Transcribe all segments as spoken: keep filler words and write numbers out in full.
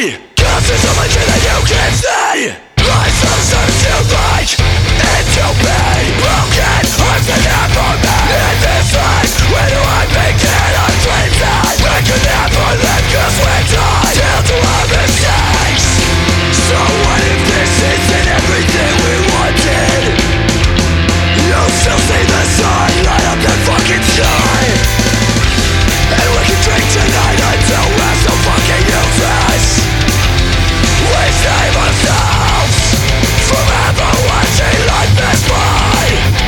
me. Cause there's so much that you can see. Life sometimes feels like it to be broken. I'm standing for me. In this life, where do I begin? I'm dreams that we could never live cause we die. Still to our mistakes. So what if this isn't everything we wanted? You'll still see the sun light up that fucking sky. And we can drink tonight until we're so fucking useless. We save ourselves from ever watching life pass by.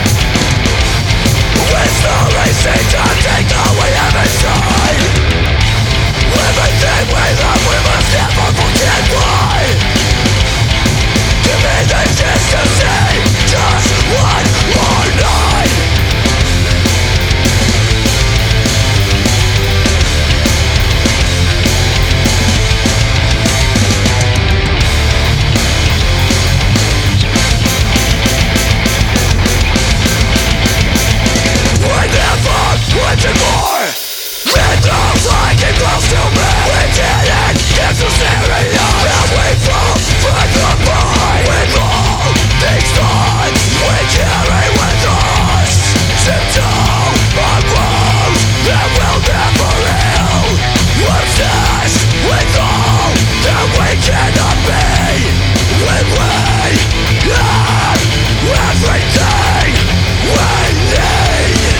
With the racing to take all we have inside. Everything we love we must never forget why. Give me the chance to see just one more night. Wanted more. It feels like it close to me. We didn't get so serious. And we fall from the point. With all these thoughts we carry with us. Symptom of wounds that will never heal. Obsessed with all that we cannot be. When we have everything we need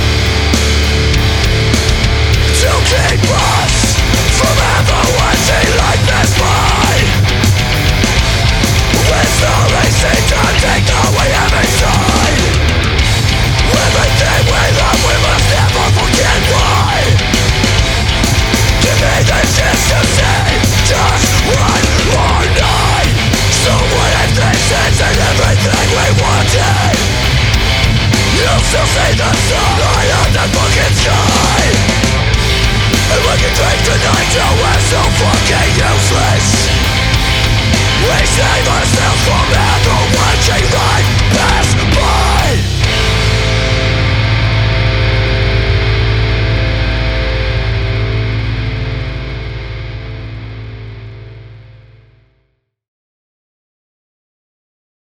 to keep us from ever watching life pass by. With the racing to take all we have inside. Everything we love we must never forget why. Give me the chance to see just one more night. So what if this isn't everything we wanted? You'll still see the sun light up the fucking sky. And we can drink tonight.